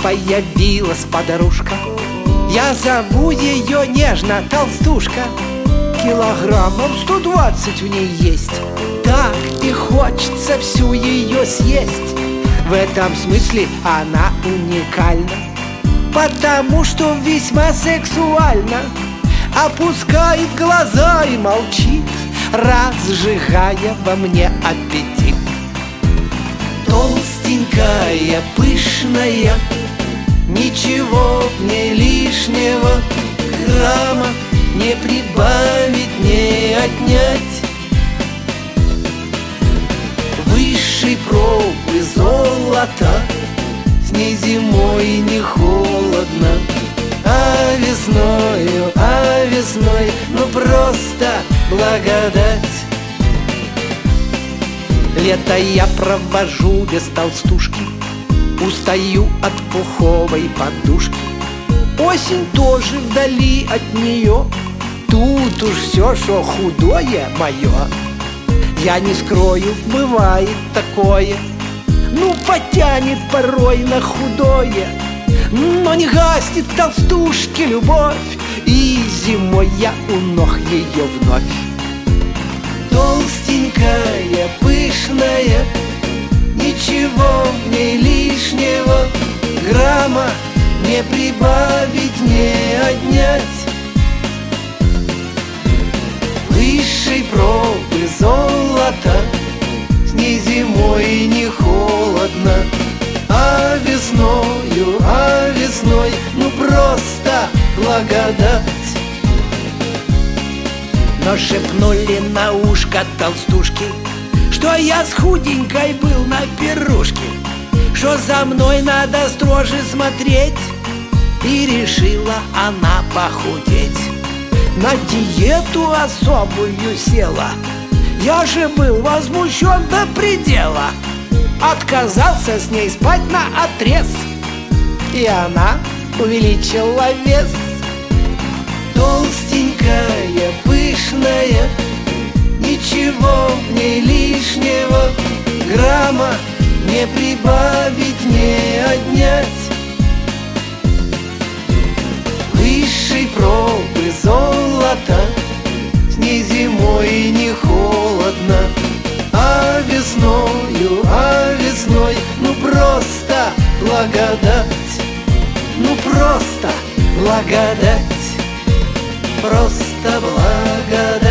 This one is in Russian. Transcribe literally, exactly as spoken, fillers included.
появилась подружка. Я зову ее нежно толстушка. Килограммов сто двадцать в ней есть. Так и хочется всю ее съесть. В этом смысле она уникальна, потому что весьма сексуальна. Опускает глаза и молчит, разжигая во мне аппетит. Толстенькая, пышная, ничего в ней лишнего, грамма не прибавить, не отнять. Высшей пробы золота, с ней зимой не холодно, а весною, а весной, ну просто благодать. Лето я провожу без толстушки, устаю от пуховой подушки. Осень тоже вдали от нее, тут уж все, что худое мое. Я не скрою, бывает такое, ну потянет порой на худое, но не гаснет к толстушке любовь, и зимой я у ног ее вновь. Толстенькая, пышная, ничего в ней лишнего, грамма не прибавить, не отнять. Высшей пробы золота, с ней зимой не холодно, а весною, а весной, ну просто благодать. Но шепнули на ушко толстушки, что я с худенькой был на пирушке, что за мной надо строже смотреть, и решила она похудеть. На диету особую села, я же был возмущен до предела. Отказался с ней спать наотрез, и она увеличила вес. Толстенькая, пышная, ничего в ней лишнего, грамма не прибавить, не отнять. Высшей пробы золота, с ней зимой не холодно, а весною, а весной, ну просто благодать. Ну просто благодать, просто благодать.